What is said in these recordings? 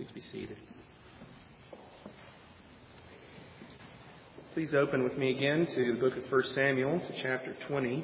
Please be seated. Please open with me again to the book of 1 Samuel, to chapter 20.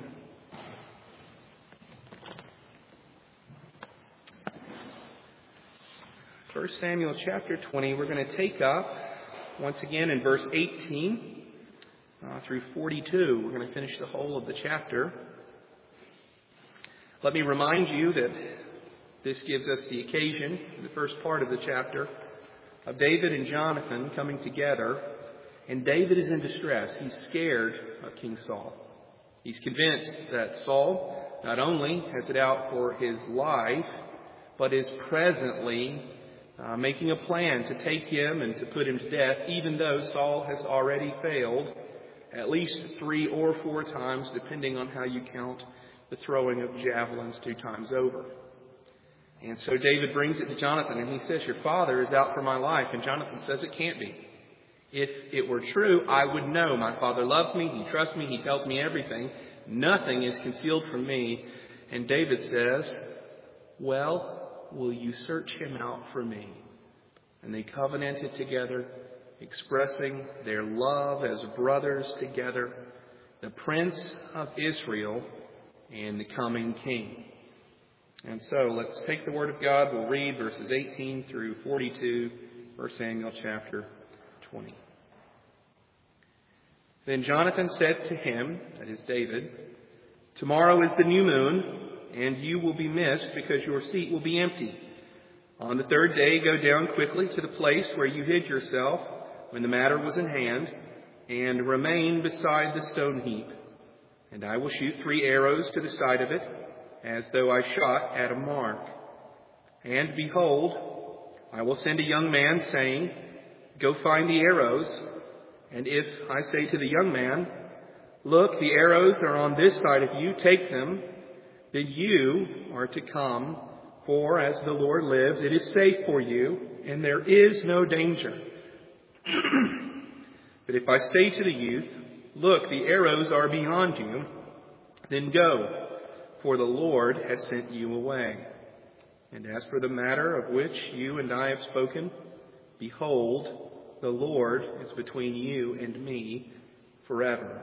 First Samuel chapter 20, we're going to take up once again in verse 18 through 42. We're going to finish the whole of the chapter. Let me remind you that this gives us the occasion, the first part of the chapter, of David and Jonathan coming together. And David is in distress. He's scared of King Saul. He's convinced that Saul not only has it out for his life, but is presently making a plan to take him and to put him to death, even though Saul has already failed at least 3 or 4 times, depending on how you count the throwing of javelins 2 times over. And so David brings it to Jonathan, and he says, "Your father is out for my life." And Jonathan says, "It can't be. If it were true, I would know. My father loves me. He trusts me. He tells me everything. Nothing is concealed from me." And David says, "Well, will you search him out for me?" And they covenanted together, expressing their love as brothers together, the Prince of Israel and the coming King. And so let's take the Word of God. We'll read verses 18 through 42, 1 Samuel chapter 20. Then Jonathan said to him, that is David, "Tomorrow is the new moon, and you will be missed because your seat will be empty. On the 3rd day, go down quickly to the place where you hid yourself when the matter was in hand, and remain beside the stone heap. And I will shoot 3 arrows to the side of it, as though I shot at a mark. And behold, I will send a young man, saying, 'Go find the arrows.' And if I say to the young man, 'Look, the arrows are on this side of you, take them,' then you are to come, for as the Lord lives, it is safe for you, and there is no danger. But if I say to the youth, 'Look, the arrows are beyond you,' then go, for the Lord has sent you away. And as for the matter of which you and I have spoken, behold, the Lord is between you and me forever."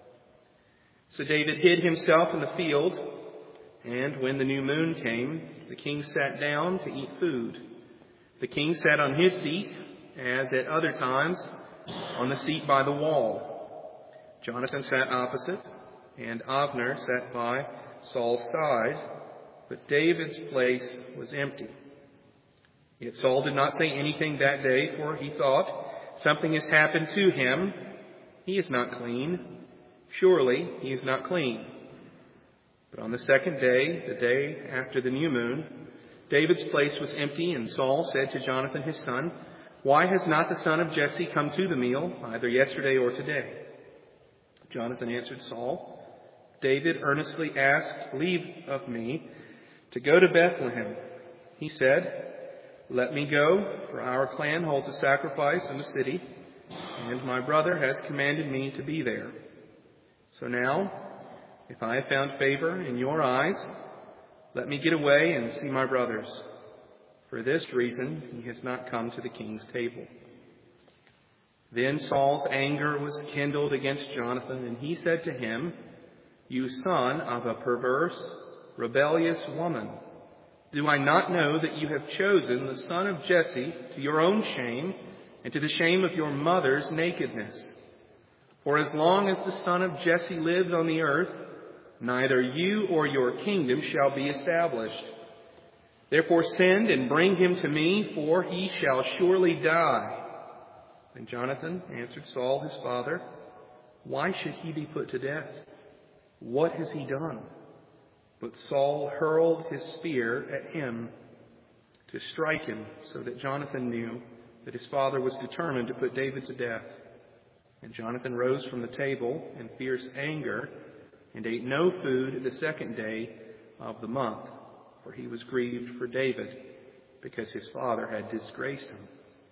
So David hid himself in the field, and when the new moon came, the king sat down to eat food. The king sat on his seat, as at other times, on the seat by the wall. Jonathan sat opposite, and Abner sat by Saul's side, but David's place was empty. Yet Saul did not say anything that day, for he thought, "Something has happened to him. He is not clean. Surely he is not clean." But on the 2nd day, the day after the new moon, David's place was empty, and Saul said to Jonathan his son, "Why has not the son of Jesse come to the meal, either yesterday or today?" Jonathan answered Saul, "David earnestly asked leave of me to go to Bethlehem. He said, 'Let me go, for our clan holds a sacrifice in the city, and my brother has commanded me to be there. So now, if I have found favor in your eyes, let me get away and see my brothers.' For this reason he has not come to the king's table." Then Saul's anger was kindled against Jonathan, and he said to him, "You son of a perverse, rebellious woman, do I not know that you have chosen the son of Jesse to your own shame and to the shame of your mother's nakedness? For as long as the son of Jesse lives on the earth, neither you or your kingdom shall be established. Therefore send and bring him to me, for he shall surely die." And Jonathan answered Saul his father, "Why should he be put to death? What has he done?" But Saul hurled his spear at him to strike him, so that Jonathan knew that his father was determined to put David to death. And Jonathan rose from the table in fierce anger and ate no food the 2nd day of the month, for he was grieved for David, because his father had disgraced him.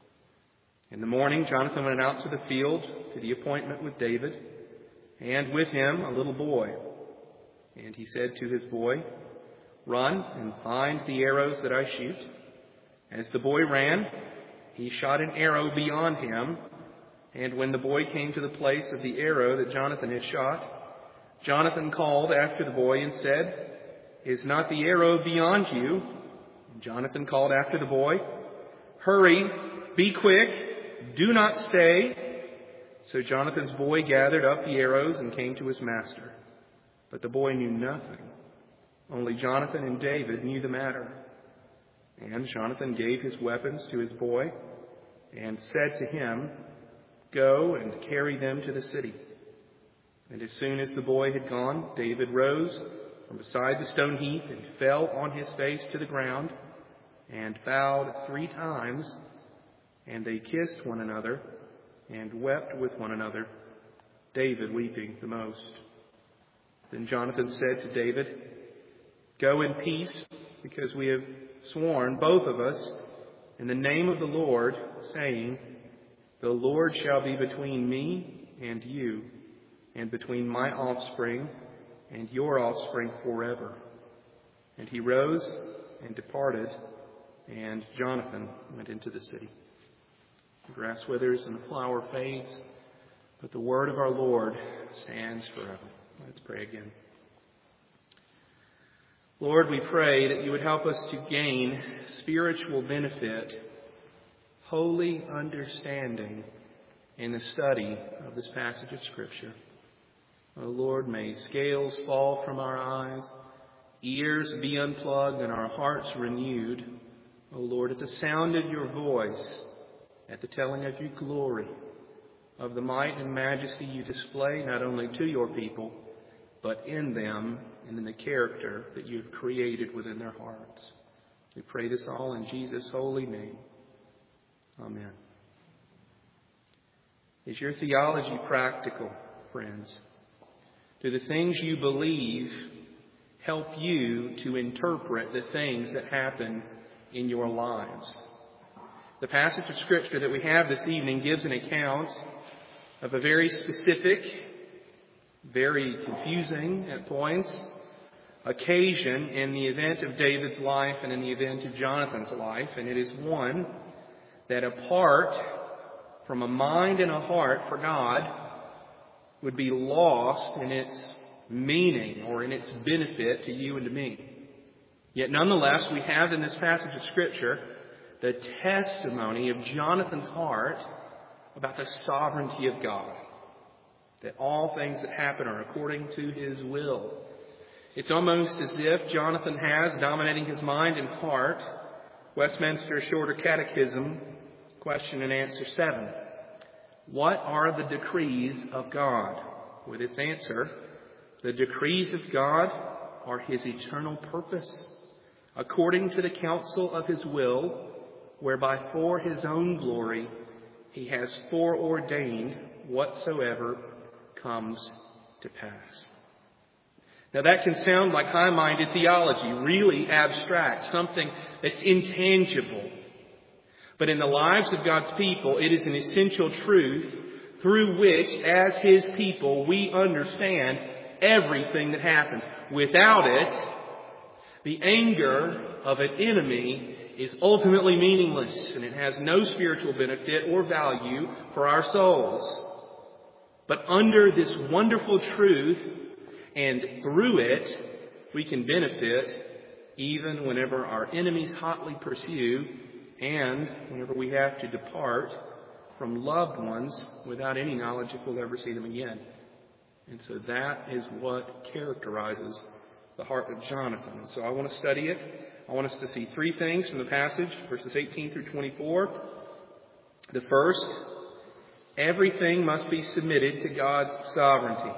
In the morning, Jonathan went out to the field to the appointment with David, and with him a little boy. And he said to his boy, "Run and find the arrows that I shoot." As the boy ran, he shot an arrow beyond him. And when the boy came to the place of the arrow that Jonathan had shot, Jonathan called after the boy and said, "Is not the arrow beyond you?" And Jonathan called after the boy, "Hurry, be quick, do not stay." So Jonathan's boy gathered up the arrows and came to his master. But the boy knew nothing. Only Jonathan and David knew the matter. And Jonathan gave his weapons to his boy and said to him, "Go and carry them to the city." And as soon as the boy had gone, David rose from beside the stone heap and fell on his face to the ground and bowed 3 times. And they kissed one another and wept with one another, David weeping the most. Then Jonathan said to David, "Go in peace, because we have sworn, both of us, in the name of the Lord, saying, 'The Lord shall be between me and you, and between my offspring and your offspring forever.'" And he rose and departed, and Jonathan went into the city. The grass withers and the flower fades, but the word of our Lord stands forever. Let's pray again. Lord, we pray that you would help us to gain spiritual benefit, holy understanding in the study of this passage of Scripture. Oh Lord, may scales fall from our eyes, ears be unplugged, and our hearts renewed. Oh Lord, at the sound of your voice, at the telling of your glory, of the might and majesty you display not only to your people, but in them and in the character that you have created within their hearts. We pray this all in Jesus' holy name. Amen. Is your theology practical, friends? Do the things you believe help you to interpret the things that happen in your lives? The passage of Scripture that we have this evening gives an account of a very specific, very confusing at points, occasion in the event of David's life and in the event of Jonathan's life. And it is one that, apart from a mind and a heart for God, would be lost in its meaning or in its benefit to you and to me. Yet nonetheless, we have in this passage of Scripture the testimony of Jonathan's heart about the sovereignty of God, that all things that happen are according to His will. It's almost as if Jonathan has, dominating his mind and heart, Westminster Shorter Catechism, question and answer 7. What are the decrees of God? With its answer, the decrees of God are His eternal purpose, according to the counsel of His will, whereby for His own glory He has foreordained whatsoever comes to pass. Now that can sound like high-minded theology, really abstract, something that's intangible. But in the lives of God's people, it is an essential truth through which, as His people, we understand everything that happens. Without it, the anger of an enemy is ultimately meaningless, and it has no spiritual benefit or value for our souls. But under this wonderful truth, and through it, we can benefit even whenever our enemies hotly pursue and whenever we have to depart from loved ones without any knowledge if we'll ever see them again. And so that is what characterizes the heart of Jonathan. And so I want to study it. I want us to see 3 things from the passage, verses 18 through 24. The first, everything must be submitted to God's sovereignty.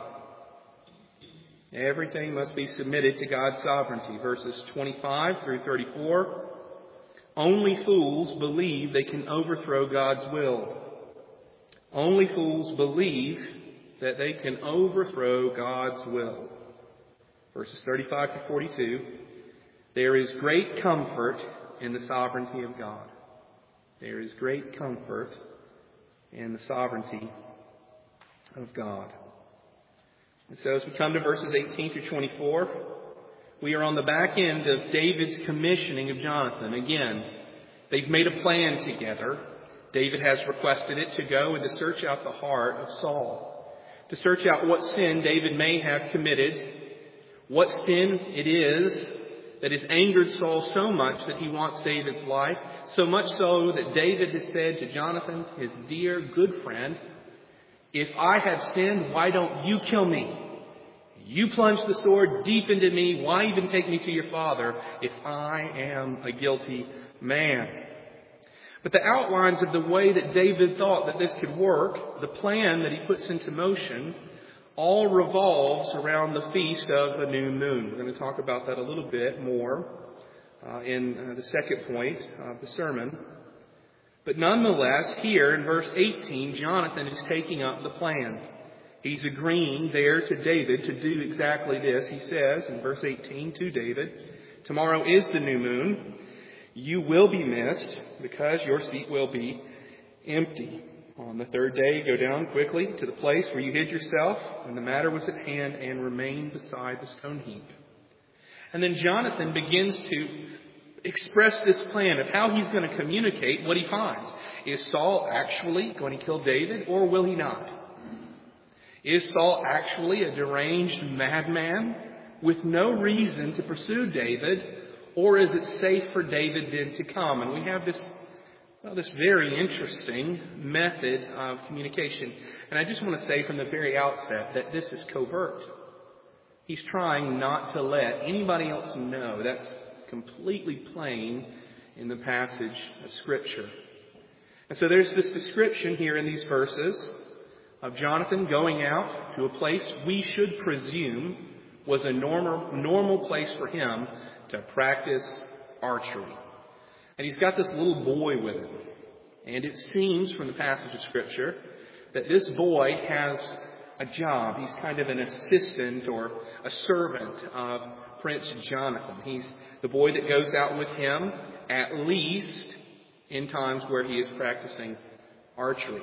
Everything must be submitted to God's sovereignty. Verses 25 through 34. Only fools believe they can overthrow God's will. Only fools believe that they can overthrow God's will. Verses 35 to 42. There is great comfort in the sovereignty of God. There is great comfort in the sovereignty of God. And so as we come to verses 18 through 24, we are on the back end of David's commissioning of Jonathan. Again, they've made a plan together. David has requested it to go and to search out the heart of Saul, to search out what sin David may have committed, what sin it is that has angered Saul so much that he wants David's life, so much so that David has said to Jonathan, his dear, good friend, "If I have sinned, why don't you kill me? You plunge the sword deep into me. Why even take me to your father if I am a guilty man?" But the outlines of the way that David thought that this could work, the plan that he puts into motion, all revolves around the feast of the new moon. We're going to talk about that a little bit more in the second point of the sermon. But nonetheless, here in verse 18, Jonathan is taking up the plan. He's agreeing there to David to do exactly this. He says in verse 18 to David, "Tomorrow is the new moon. You will be missed because your seat will be empty. On the third day, go down quickly to the place where you hid yourself when the matter was at hand and remain beside the stone heap." And then Jonathan begins to express this plan of how he's going to communicate what he finds. Is Saul actually going to kill David, or will he not? Is Saul actually a deranged madman with no reason to pursue David, or is it safe for David then to come? And we have this very interesting method of communication. And I just want to say from the very outset that this is covert. He's trying not to let anybody else know. That's completely plain in the passage of Scripture. And so there's this description here in these verses of Jonathan going out to a place we should presume was a normal place for him to practice archery. And he's got this little boy with him. And it seems from the passage of Scripture that this boy has a job. He's kind of an assistant or a servant of Prince Jonathan. He's the boy that goes out with him, at least in times where he is practicing archery.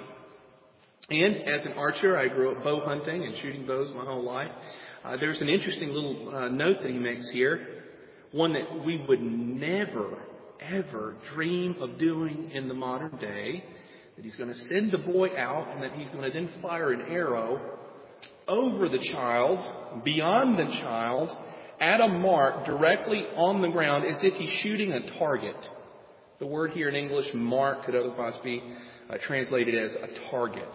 And as an archer, I grew up bow hunting and shooting bows my whole life. There's an interesting little note that he makes here, one that we would never, ever dream of doing in the modern day, that he's going to send the boy out and that he's going to then fire an arrow over the child, beyond the child, at a mark directly on the ground as if he's shooting a target. The word here in English, mark, could otherwise be translated as a target.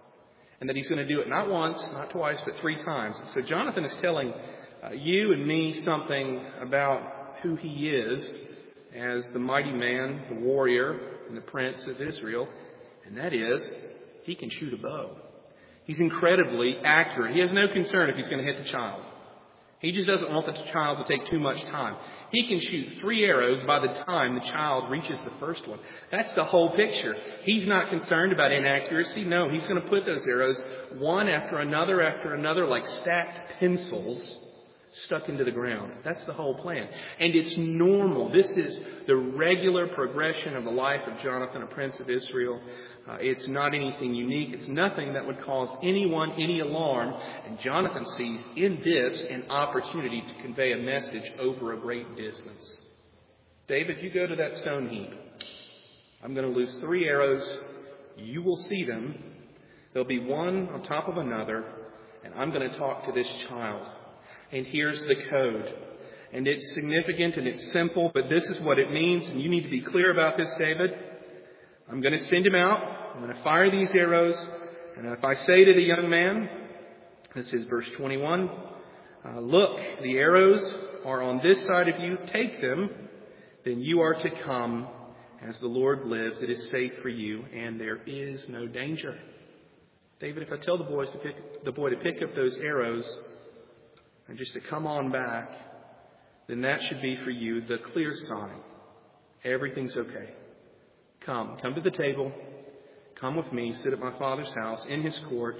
And that he's going to do it not once, not twice, but 3 times. So Jonathan is telling you and me something about who he is as the mighty man, the warrior, and the prince of Israel. And that is, he can shoot a bow. He's incredibly accurate. He has no concern if he's going to hit the child. He just doesn't want the child to take too much time. He can shoot 3 arrows by the time the child reaches the first one. That's the whole picture. He's not concerned about inaccuracy. No, he's going to put those arrows one after another like stacked pencils stuck into the ground. That's the whole plan. And it's normal. This is the regular progression of the life of Jonathan, a prince of Israel. It's not anything unique. It's nothing that would cause anyone any alarm. And Jonathan sees in this an opportunity to convey a message over a great distance. David, you go to that stone heap. I'm going to loose 3 arrows. You will see them. There'll be one on top of another. And I'm going to talk to this child. And here's the code. And it's significant and it's simple, but this is what it means. And you need to be clear about this, David. I'm going to send him out. I'm going to fire these arrows. And if I say to the young man, this is verse 21, look, the arrows are on this side of you. Take them. Then you are to come. As the Lord lives, it is safe for you, and there is no danger. David, if I tell the boy to pick up those arrows and just to come on back, then that should be for you the clear sign. Everything's okay. Come to the table. Come with me. Sit at my Father's house in his court.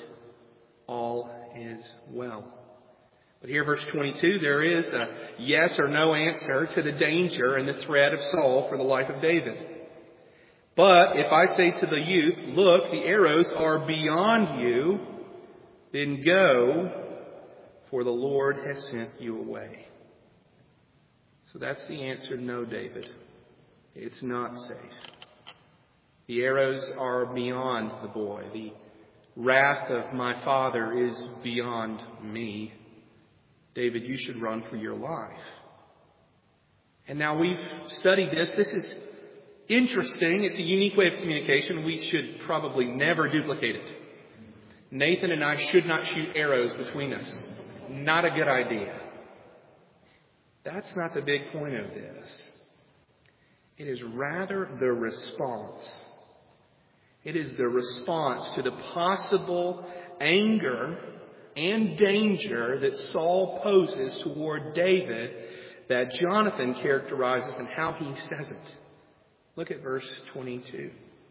All is well. But here, verse 22, there is a yes or no answer to the danger and the threat of Saul for the life of David. But if I say to the youth, look, the arrows are beyond you, then go, for the Lord has sent you away. So that's the answer. No, David. It's not safe. The arrows are beyond the boy. The wrath of my father is beyond me. David, you should run for your life. And now we've studied this. This is interesting. It's a unique way of communication. We should probably never duplicate it. Nathan and I should not shoot arrows between us. Not a good idea. That's not the big point of this. It is rather the response. It is the response to the possible anger and danger that Saul poses toward David that Jonathan characterizes and how he says it. Look at verse 22.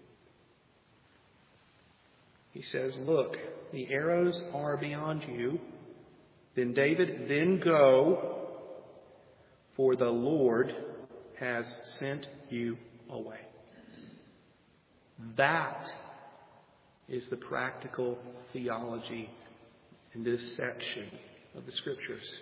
He says, "Look, the arrows are beyond you. Then David, then go, for the Lord has sent you away." That is the practical theology in this section of the Scriptures.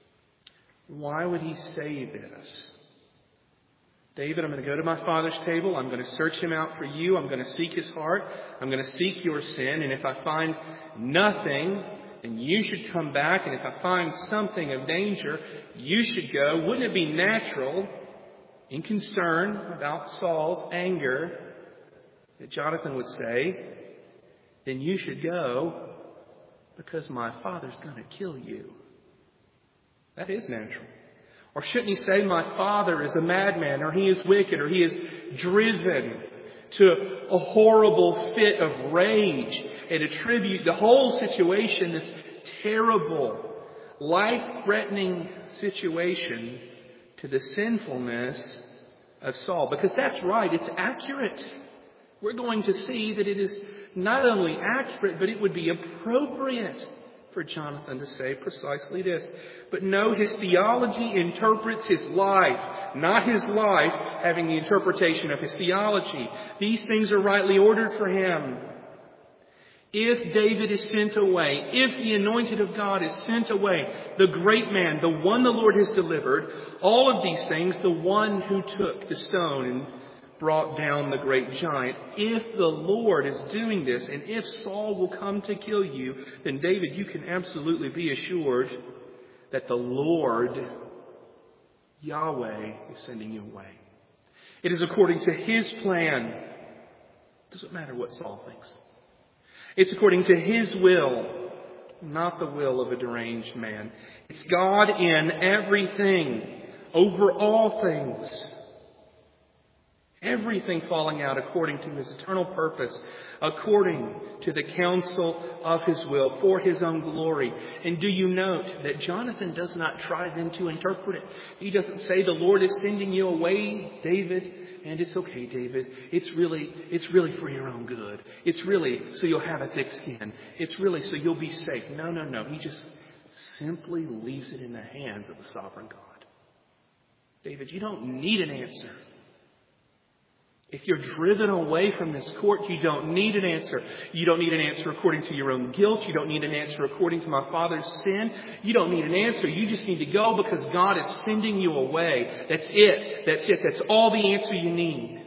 Why would he say this? David, I'm going to go to my father's table. I'm going to search him out for you. I'm going to seek his heart. I'm going to seek your sin. And if I find nothing, then you should come back. And if I find something of danger, you should go. Wouldn't it be natural, in concern about Saul's anger, that Jonathan would say, then you should go because my father's going to kill you? That is natural. Or shouldn't he say, my father is a madman, or he is wicked, or he is driven to a horrible fit of rage, and attribute the whole situation, this terrible, life-threatening situation, to the sinfulness of Saul? Because that's right, it's accurate. We're going to see that it is not only accurate, but it would be appropriate for Jonathan to say precisely this. But no, his theology interprets his life, not his life having the interpretation of his theology. These things are rightly ordered for him. If David is sent away, if the anointed of God is sent away, the great man, the one the Lord has delivered, all of these things, the one who took the stone and brought down the great giant. If the Lord is doing this, and if Saul will come to kill you, then David, you can absolutely be assured that the Lord, Yahweh, is sending you away. It is according to His plan. It doesn't matter what Saul thinks. It's according to His will, not the will of a deranged man. It's God in everything, over all things. Everything falling out according to His eternal purpose, according to the counsel of His will, for His own glory. And do you note that Jonathan does not try then to interpret it? He doesn't say, the Lord is sending you away, David, and it's okay, David. It's really for your own good. It's really so you'll have a thick skin. It's really so you'll be safe. No. He just simply leaves it in the hands of the sovereign God. David, you don't need an answer. If you're driven away from this court, you don't need an answer. You don't need an answer according to your own guilt. You don't need an answer according to my father's sin. You don't need an answer. You just need to go because God is sending you away. That's it. That's all the answer you need.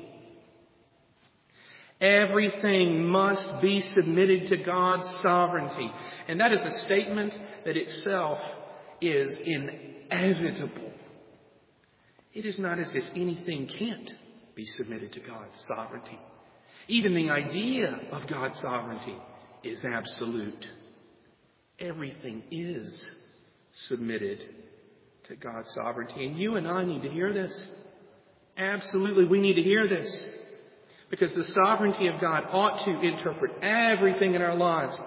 Everything must be submitted to God's sovereignty. And that is a statement that itself is inevitable. It is not as if anything can't be submitted to God's sovereignty. Even the idea of God's sovereignty is absolute. Everything is submitted to God's sovereignty. And you and I need to hear this. Absolutely, we need to hear this. Because the sovereignty of God ought to interpret everything in our lives.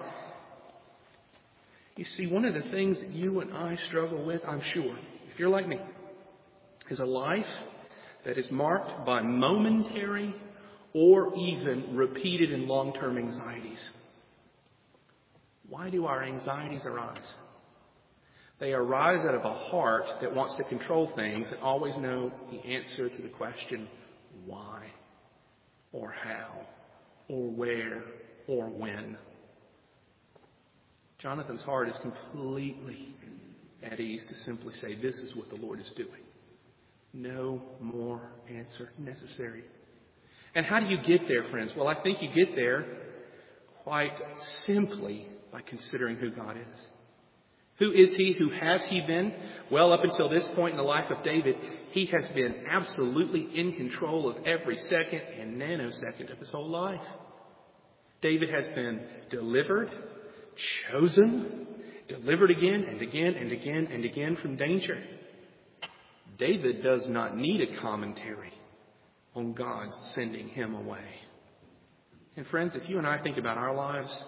You see, one of the things that you and I struggle with, I'm sure, if you're like me, is a life that is marked by momentary or even repeated and long-term anxieties. Why do our anxieties arise? They arise out of a heart that wants to control things and always know the answer to the question, why, or how, or where, or when. Jonathan's heart is completely at ease to simply say, this is what the Lord is doing. No more answer necessary. And how do you get there, friends? Well, I think you get there quite simply by considering who God is. Who is He? Who has He been? Well, up until this point in the life of David, He has been absolutely in control of every second and nanosecond of his whole life. David has been delivered, chosen, delivered again and again and again and again from danger. David does not need a commentary on God's sending him away. And friends, if you and I think about our lives,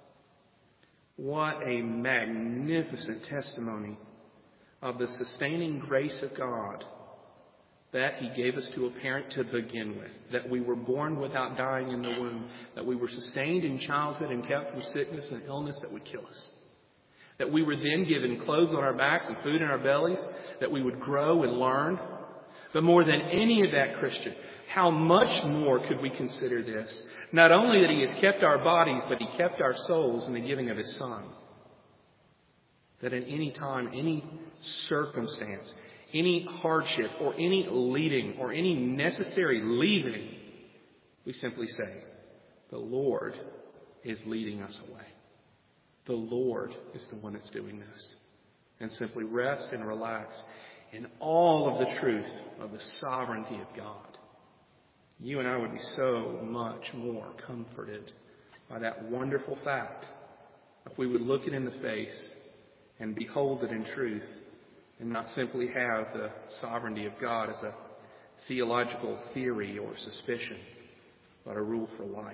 what a magnificent testimony of the sustaining grace of God that He gave us to a parent to begin with, that we were born without dying in the womb, that we were sustained in childhood and kept from sickness and illness that would kill us, that we were then given clothes on our backs and food in our bellies, that we would grow and learn. But more than any of that, Christian, how much more could we consider this? Not only that He has kept our bodies, but He kept our souls in the giving of His Son. That at any time, any circumstance, any hardship, or any leading, or any necessary leaving, we simply say, the Lord is leading us away. The Lord is the one that's doing this. And simply rest and relax in all of the truth of the sovereignty of God. You and I would be so much more comforted by that wonderful fact if we would look it in the face and behold it in truth and not simply have the sovereignty of God as a theological theory or suspicion, but a rule for life.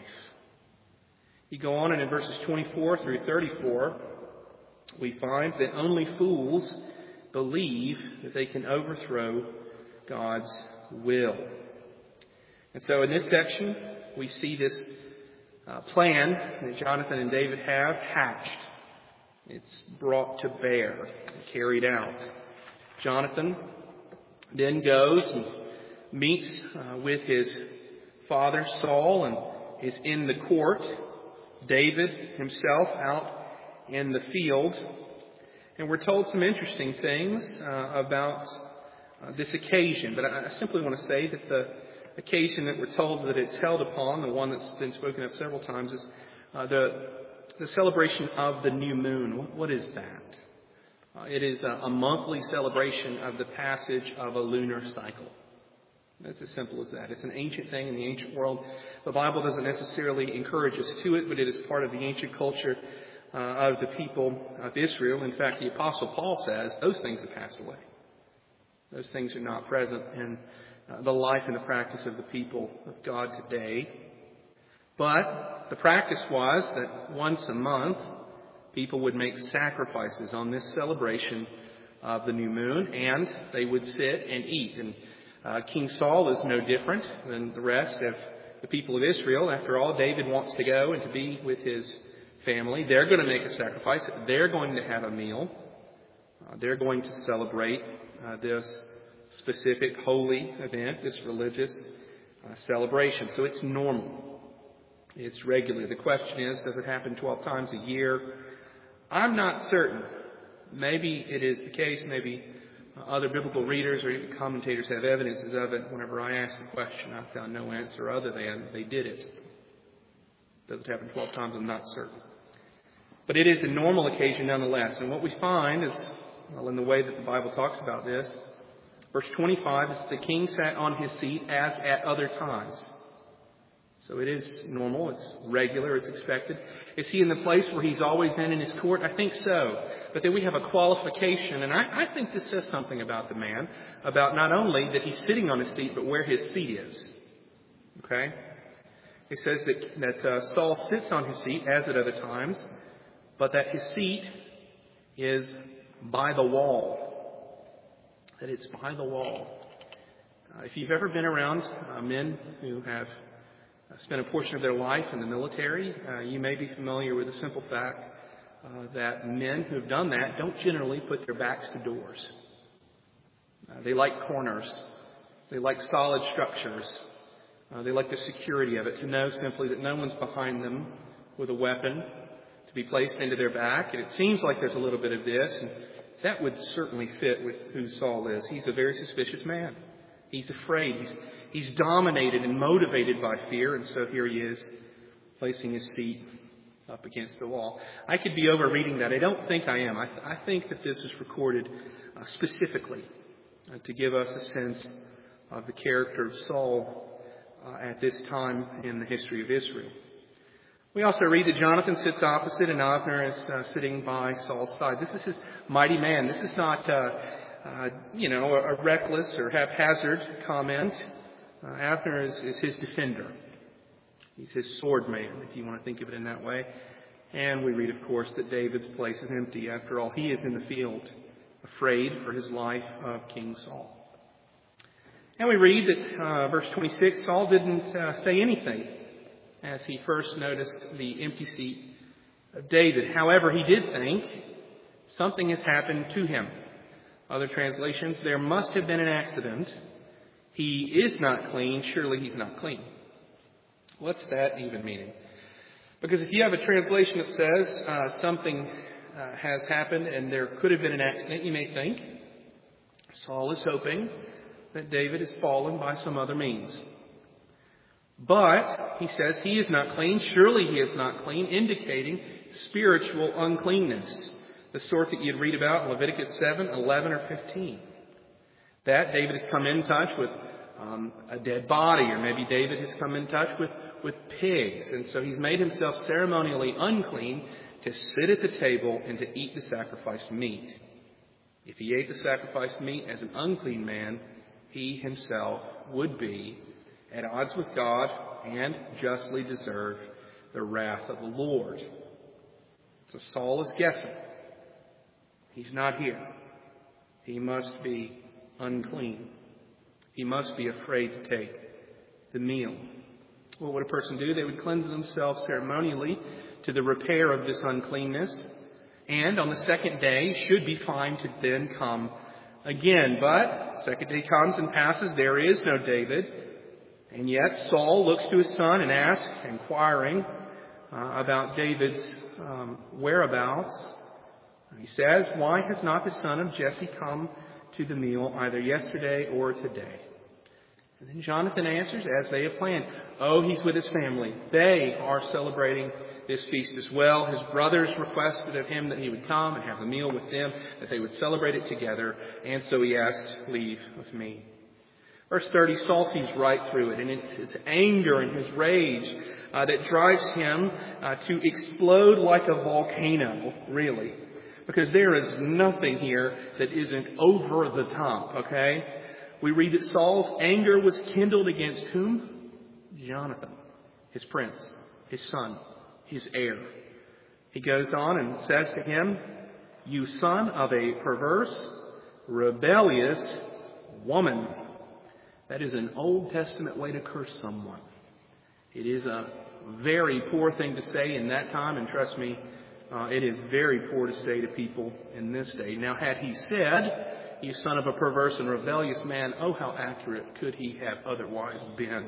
You go on, and in verses 24 through 34, we find that only fools believe that they can overthrow God's will. And so in this section, we see this plan that Jonathan and David have hatched. It's brought to bear and carried out. Jonathan then goes and meets with his father Saul and is in the court. David himself out in the field. And we're told some interesting things about this occasion. But I simply want to say that the occasion that we're told that it's held upon, the one that's been spoken of several times, is the celebration of the new moon. What is that? It is a monthly celebration of the passage of a lunar cycle. It's as simple as that. It's an ancient thing in the ancient world. The Bible doesn't necessarily encourage us to it, but it is part of the ancient culture of the people of Israel. In fact, the Apostle Paul says those things have passed away. Those things are not present in the life and the practice of the people of God today. But the practice was that once a month, people would make sacrifices on this celebration of the new moon, and they would sit and eat. And King Saul is no different than the rest of the people of Israel. After all, David wants to go and to be with his family. They're going to make a sacrifice. They're going to have a meal. They're going to celebrate this specific holy event, this religious celebration. So it's normal. It's regular. The question is, does it happen 12 times a year? I'm not certain. Maybe it is the case. Maybe other biblical readers or even commentators have evidences of it. Whenever I ask the question, I found no answer other than they did it. Does it happen 12 times? I'm not certain. But it is a normal occasion nonetheless. And what we find is, well, in the way that the Bible talks about this, verse 25 is that the king sat on his seat as at other times. So it is normal, it's regular, it's expected. Is he in the place where he's always in his court? I think so. But then we have a qualification, and I think this says something about the man, about not only that he's sitting on his seat, but where his seat is. Okay? It says that Saul sits on his seat as at other times, but that his seat is by the wall. That it's by the wall. If you've ever been around men who have spent a portion of their life in the military, you may be familiar with the simple fact that men who have done that don't generally put their backs to doors. They like corners. They like solid structures. They like the security of it, to know simply that no one's behind them with a weapon to be placed into their back. And it seems like there's a little bit of this, and that would certainly fit with who Saul is. He's a very suspicious man. He's afraid. He's dominated and motivated by fear, and so here he is, placing his seat up against the wall. I could be overreading that. I don't think I am. I think that this is recorded specifically to give us a sense of the character of Saul at this time in the history of Israel. We also read that Jonathan sits opposite and Abner is sitting by Saul's side. This is his mighty man. This is not, a reckless or haphazard comment. Abner is his defender. He's his sword man, if you want to think of it in that way. And we read, of course, that David's place is empty. After all, he is in the field, afraid for his life of King Saul. And we read that, verse 26, Saul didn't say anything as he first noticed the empty seat of David. However, he did think something has happened to him. Other translations, there must have been an accident. He is not clean. Surely he's not clean. What's that even meaning? Because if you have a translation that says something has happened and there could have been an accident, you may think Saul is hoping that David has fallen by some other means. But he says he is not clean. Surely he is not clean, indicating spiritual uncleanness, the sort that you'd read about in Leviticus 7, 11, or 15. That David has come in touch with a dead body, or maybe David has come in touch with pigs, and so he's made himself ceremonially unclean to sit at the table and to eat the sacrificed meat. If he ate the sacrificed meat as an unclean man, he himself would be at odds with God and justly deserve the wrath of the Lord. So Saul is guessing. He's not here. He must be unclean. He must be afraid to take the meal. What would a person do? They would cleanse themselves ceremonially to the repair of this uncleanness, and on the second day should be fine to then come again. But second day comes and passes. There is no David. And yet Saul looks to his son and asks, inquiring about David's whereabouts. He says, "Why has not the son of Jesse come to the meal either yesterday or today?" And then Jonathan answers, as they have planned. Oh, he's with his family. They are celebrating this feast as well. His brothers requested of him that he would come and have a meal with them, that they would celebrate it together. And so he asked leave of me. Verse 30, Saul sees right through it, and it's anger and his rage that drives him to explode like a volcano, really. Because there is nothing here that isn't over the top, okay? We read that Saul's anger was kindled against whom? Jonathan, his prince, his son, his heir. He goes on and says to him, "You son of a perverse, rebellious woman." That is an Old Testament way to curse someone. It is a very poor thing to say in that time, and trust me, it is very poor to say to people in this day. Now, had he said, "You son of a perverse and rebellious man," oh, how accurate could he have otherwise been?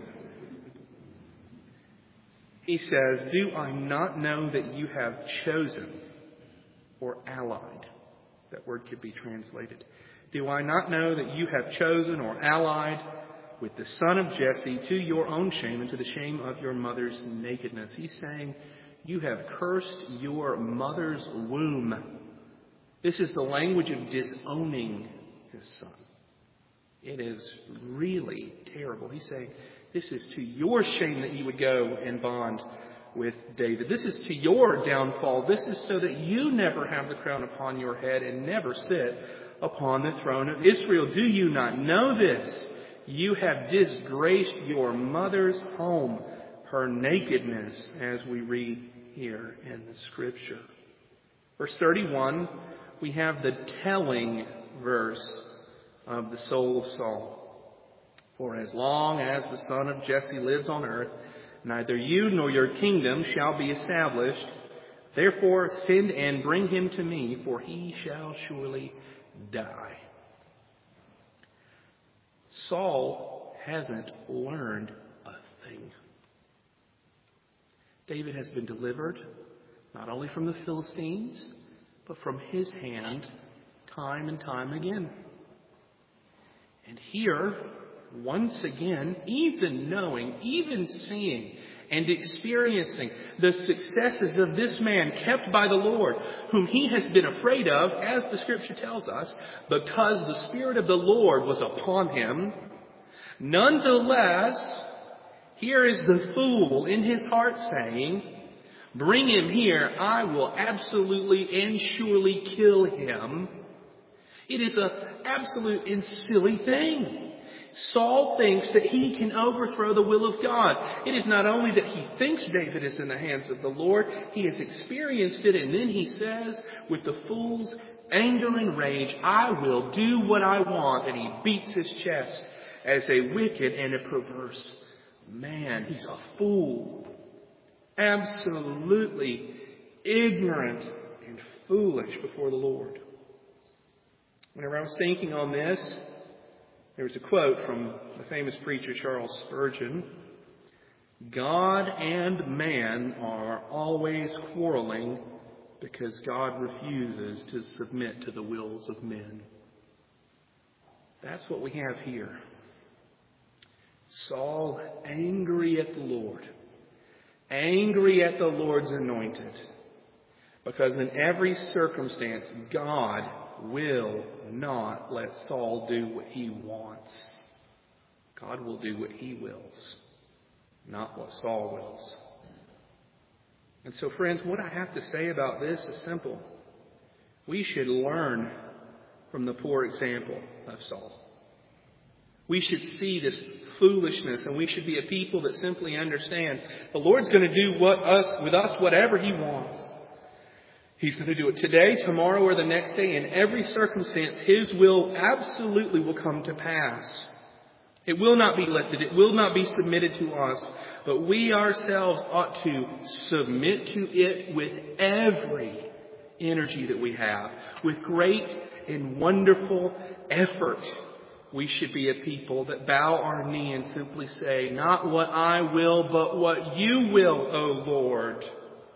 He says, "Do I not know that you have chosen," or allied? That word could be translated. "Do I not know that you have chosen or allied with the son of Jesse to your own shame and to the shame of your mother's nakedness?" He's saying, you have cursed your mother's womb. This is the language of disowning his son. It is really terrible. He's saying, this is to your shame that you would go and bond with David. This is to your downfall. This is so that you never have the crown upon your head and never sit upon the throne of Israel. Do you not know this? You have disgraced your mother's home, her nakedness, as we read here in the Scripture. Verse 31, we have the telling verse of the soul of Saul. "For as long as the son of Jesse lives on earth, neither you nor your kingdom shall be established. Therefore send and bring him to me, for he shall surely die." Saul hasn't learned a thing. David has been delivered not only from the Philistines, but from his hand time and time again. And here, once again, even knowing, even seeing and experiencing the successes of this man kept by the Lord, whom he has been afraid of, as the Scripture tells us, because the Spirit of the Lord was upon him. Nonetheless, here is the fool in his heart saying, bring him here, I will absolutely and surely kill him. It is an absolute and silly thing. Saul thinks that he can overthrow the will of God. It is not only that he thinks David is in the hands of the Lord, he has experienced it, and then he says, with the fool's anger and rage, I will do what I want, and he beats his chest as a wicked and a perverse man. He's a fool. Absolutely ignorant and foolish before the Lord. Whenever I was thinking on this, there was a quote from the famous preacher Charles Spurgeon. God and man are always quarreling because God refuses to submit to the wills of men. That's what we have here. Saul angry at the Lord, angry at the Lord's anointed, because in every circumstance, God will not let Saul do what he wants. God will do what he wills, not what Saul wills. And so, friends, what I have to say about this is simple. We should learn from the poor example of Saul. We should see this foolishness, and we should be a people that simply understand the Lord's going to do with us whatever he wants. He's going to do it today, tomorrow, or the next day. In every circumstance, his will absolutely will come to pass. It will not be lifted. It will not be submitted to us. But we ourselves ought to submit to it with every energy that we have. With great and wonderful effort. We should be a people that bow our knee and simply say, not what I will, but what you will, O Lord.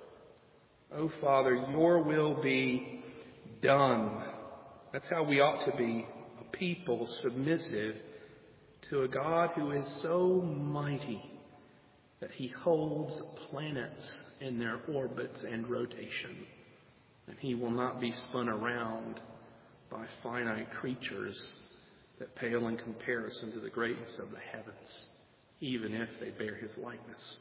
Oh, Father, your will be done. That's how we ought to be, a people submissive to a God who is so mighty that he holds planets in their orbits and rotation. And he will not be spun around by finite creatures that pale in comparison to the greatness of the heavens, even if they bear his likeness.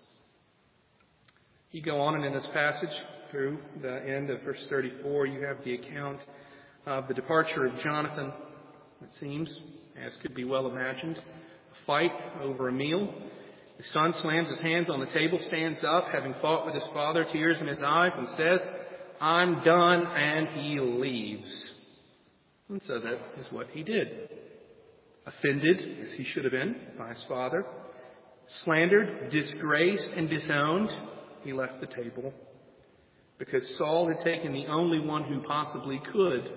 You go on, and in this passage, through the end of verse 34, you have the account of the departure of Jonathan, it seems, as could be well imagined. A fight over a meal. His son slams his hands on the table, stands up, having fought with his father, tears in his eyes, and says, I'm done, and he leaves. And so that is what he did. Offended, as he should have been, by his father. Slandered, disgraced, and disowned, he left the table. Because Saul had taken the only one who possibly could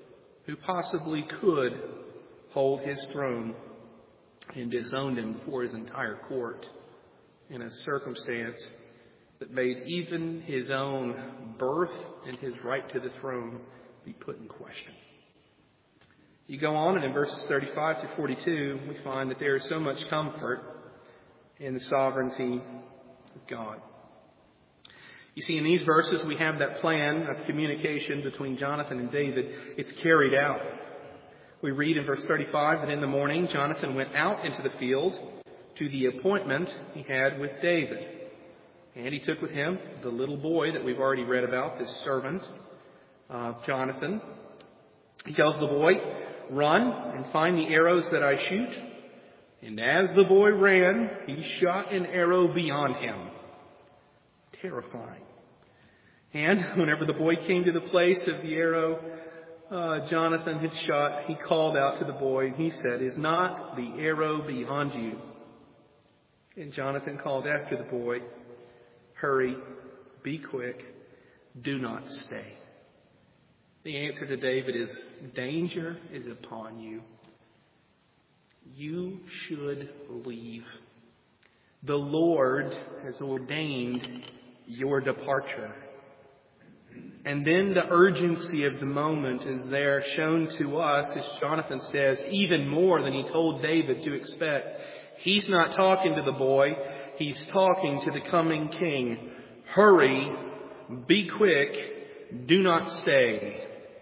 hold his throne, and disowned him before his entire court in a circumstance that made even his own birth and his right to the throne be put in question. You go on, and in verses 35 to 42, we find that there is so much comfort in the sovereignty of God. You see, in these verses, we have that plan of communication between Jonathan and David. It's carried out. We read in verse 35 that in the morning, Jonathan went out into the field to the appointment he had with David. And he took with him the little boy that we've already read about, this servant of Jonathan. He tells the boy, run and find the arrows that I shoot. And as the boy ran, he shot an arrow beyond him. Terrifying. And whenever the boy came to the place of the arrow Jonathan had shot, he called out to the boy, and he said, is not the arrow beyond you? And Jonathan called after the boy, hurry, be quick, do not stay. The answer to David is, danger is upon you. You should leave. The Lord has ordained your departure. And then the urgency of the moment is there shown to us, as Jonathan says, even more than he told David to expect. He's not talking to the boy. He's talking to the coming king. Hurry, be quick, do not stay.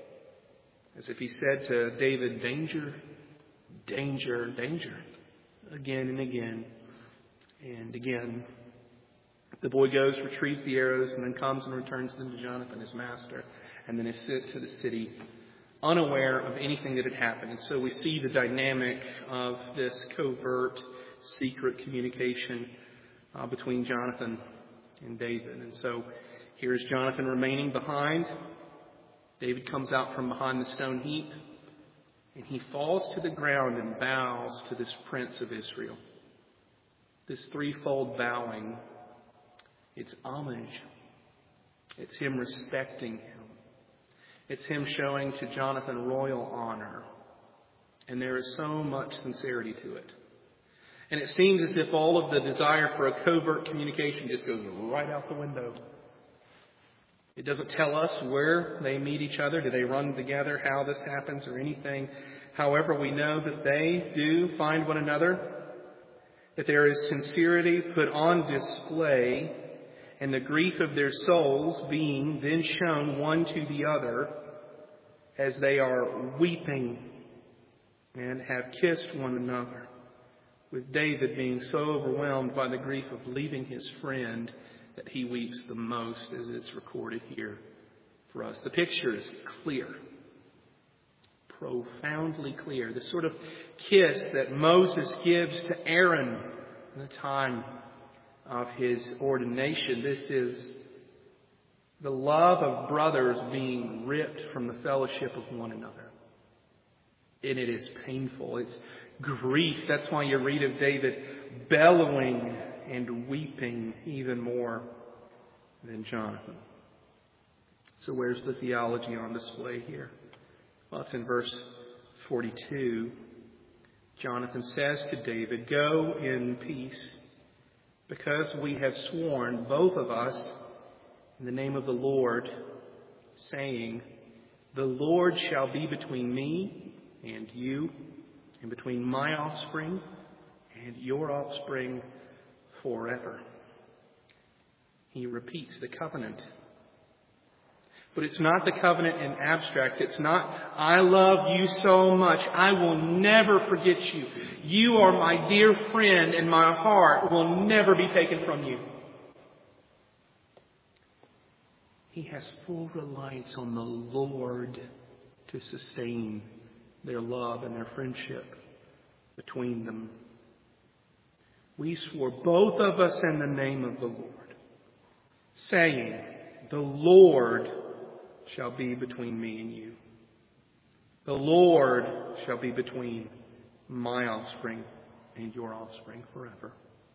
As if he said to David, danger, danger, danger, again and again and again. The boy goes, retrieves the arrows, and then comes and returns them to Jonathan, his master, and then is sent to the city, unaware of anything that had happened. And so we see the dynamic of this covert, secret communication between Jonathan and David. And so here's Jonathan remaining behind. David comes out from behind the stone heap, and he falls to the ground and bows to this prince of Israel. This threefold bowing. It's homage. It's him respecting him. It's him showing to Jonathan royal honor. And there is so much sincerity to it. And it seems as if all of the desire for a covert communication just goes right out the window. It doesn't tell us where they meet each other. Do they run together? How this happens or anything? However, we know that they do find one another. That there is sincerity put on display. And the grief of their souls being then shown one to the other as they are weeping and have kissed one another, with David being so overwhelmed by the grief of leaving his friend that he weeps the most, as it's recorded here for us. The picture is clear, profoundly clear. The sort of kiss that Moses gives to Aaron in the time of his ordination. This is the love of brothers being ripped from the fellowship of one another. And it is painful. It's grief. That's why you read of David bellowing and weeping even more than Jonathan. So where's the theology on display here? Well, it's in verse 42. Jonathan says to David, "Go in peace, because we have sworn, both of us, in the name of the Lord, saying, the Lord shall be between me and you, and between my offspring and your offspring forever." He repeats the covenant. But it's not the covenant in abstract. It's not, I love you so much, I will never forget you. You are my dear friend, and my heart will never be taken from you. He has full reliance on the Lord to sustain their love and their friendship between them. We swore, both of us, in the name of the Lord, saying, the Lord shall be between me and you. The Lord shall be between my offspring and your offspring forever.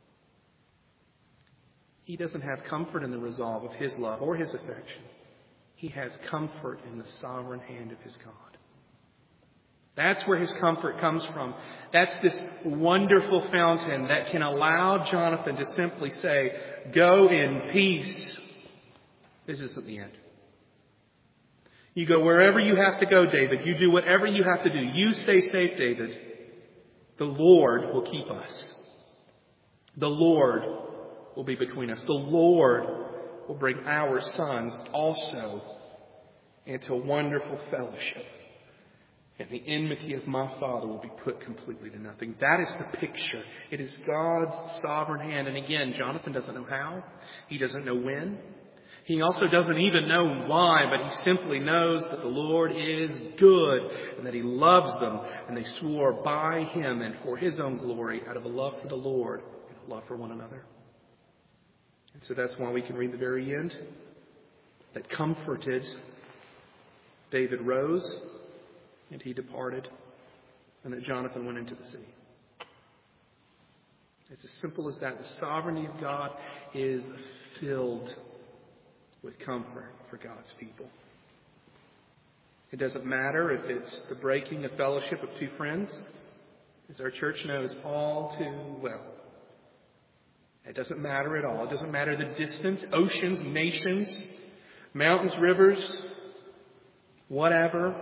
He doesn't have comfort in the resolve of his love or his affection. He has comfort in the sovereign hand of his God. That's where his comfort comes from. That's this wonderful fountain that can allow Jonathan to simply say, go in peace. This isn't the end. You go wherever you have to go, David. You do whatever you have to do. You stay safe, David. The Lord will keep us. The Lord will be between us. The Lord will bring our sons also into wonderful fellowship. And the enmity of my Father will be put completely to nothing. That is the picture. It is God's sovereign hand. And again, Jonathan doesn't know how. He doesn't know when. He also doesn't even know why, but he simply knows that the Lord is good and that he loves them. And they swore by him and for his own glory out of a love for the Lord and a love for one another. And so that's why we can read the very end. That comforted, David rose and he departed, and that Jonathan went into the city. It's as simple as that. The sovereignty of God is filled with comfort for God's people. It doesn't matter if it's the breaking of fellowship of two friends, as our church knows all too well. It doesn't matter at all. It doesn't matter the distance, oceans, nations, Mountains, rivers, whatever.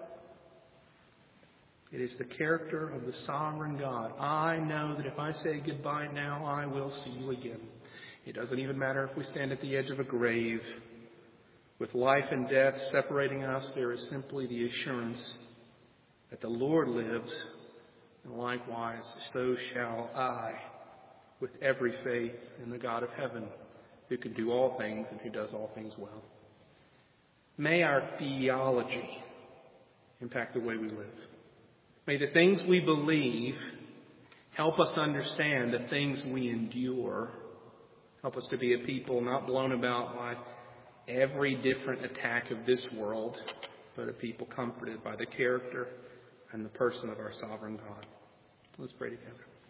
It is the character of the sovereign God. I know that if I say goodbye now, I will see you again. It doesn't even matter if we stand at the edge of a grave. With life and death separating us, there is simply the assurance that the Lord lives, and likewise, so shall I, with every faith in the God of heaven, who can do all things and who does all things well. May our theology impact the way we live. May the things we believe help us understand the things we endure. Help us to be a people not blown about by every different attack of this world, but a people comforted by the character and the person of our sovereign God. Let's pray together.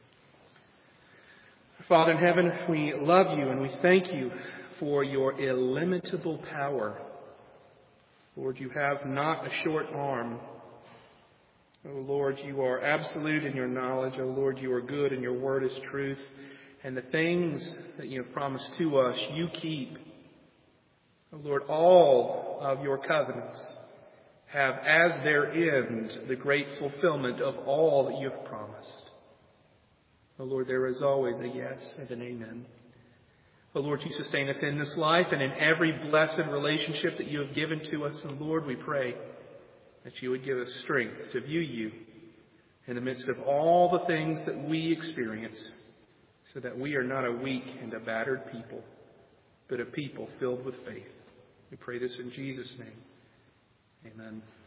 Father in heaven, we love you and we thank you for your illimitable power. Lord, you have not a short arm. Oh Lord, you are absolute in your knowledge. Oh Lord, you are good and your word is truth. And the things that you have promised to us, you keep. Oh Lord, all of your covenants have as their end the great fulfillment of all that you have promised. Oh Lord, there is always a yes and an amen. Oh Lord, you sustain us in this life and in every blessed relationship that you have given to us. And Lord, we pray that you would give us strength to view you in the midst of all the things that we experience, so that we are not a weak and a battered people, but a people filled with faith. We pray this in Jesus' name. Amen.